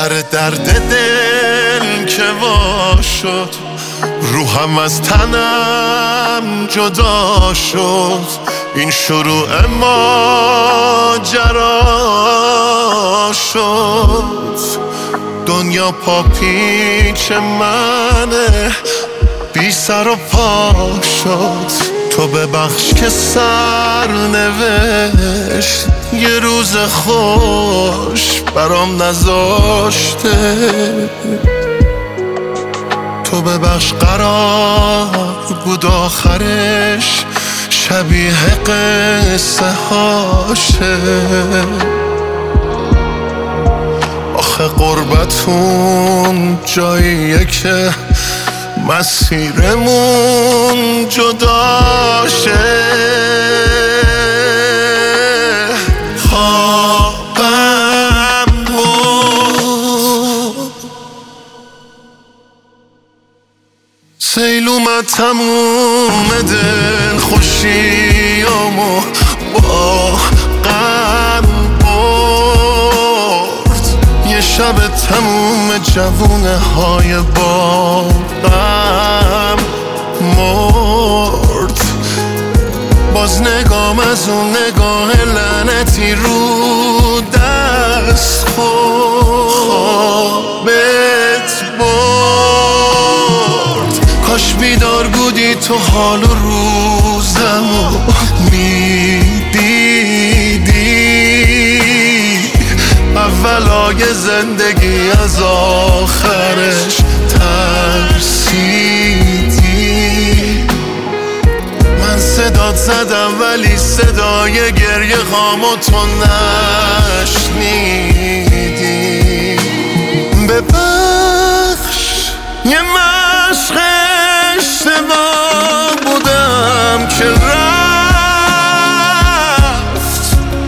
سر درد دل که وا شد، روحم از تنم جدا شد. این شروع ماجرا شد. دنیا پا پیچ منه، بی سر و پا شد. تو ببخش که سرنوشت یه روز خوش برام نذاشته. تو ببخش قرار بود آخرش شبیه قصه هاشه. آخه قربتون جاییه که مسیرمون جداشه. خوابم بود سیل اومد تموم دل خوشیامو با غم برد. یه شب تموم جوونه های باغم مرد. باز نگام از اون نگاه لعنتی رو دست خوابت برد. کاش بیدار بودی تو حال و روزمو میدیدی. اولای زندگی از آخرش ترسیدی. من صدات زدم ولی صدای گریه هامو تو نشنیدی. ببخش یه مشق اشتباه بودم که رفت.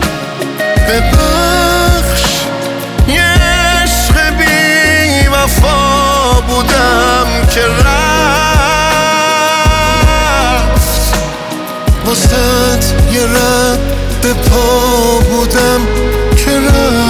ببخش یه عشق بی وفا بودم که رفت. واسه یه رد پا بودم که رفت.